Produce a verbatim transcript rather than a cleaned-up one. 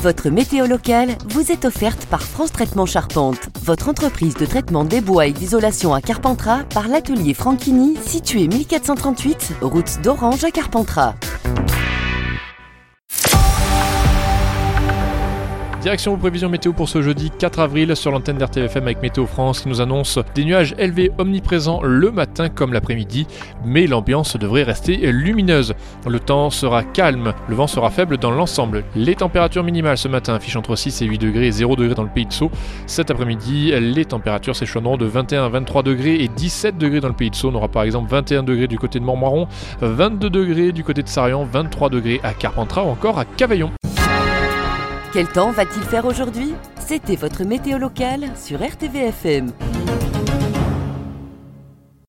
Votre météo locale vous est offerte par France Traitement Charpente, votre entreprise de traitement des bois et d'isolation à Carpentras par l'atelier Franchini, situé mille quatre cent trente-huit, route d'Orange à Carpentras. Direction vos prévisions météo pour ce jeudi quatre avril sur l'antenne d'R T V F M avec Météo France qui nous annonce des nuages élevés omniprésents le matin comme l'après-midi, mais l'ambiance devrait rester lumineuse. Le temps sera calme, le vent sera faible dans l'ensemble. Les températures minimales ce matin affichent entre six et huit degrés et zéro degré dans le Pays de Sceaux. Cet après-midi, les températures s'échelonneront de vingt et un à vingt-trois degrés et dix-sept degrés dans le Pays de Sceaux. On aura par exemple vingt et un degrés du côté de Montmoron, vingt-deux degrés du côté de Sarrion, vingt-trois degrés à Carpentras ou encore à Cavaillon. Quel temps va-t-il faire aujourd'hui ? C'était votre météo locale sur R T V F M.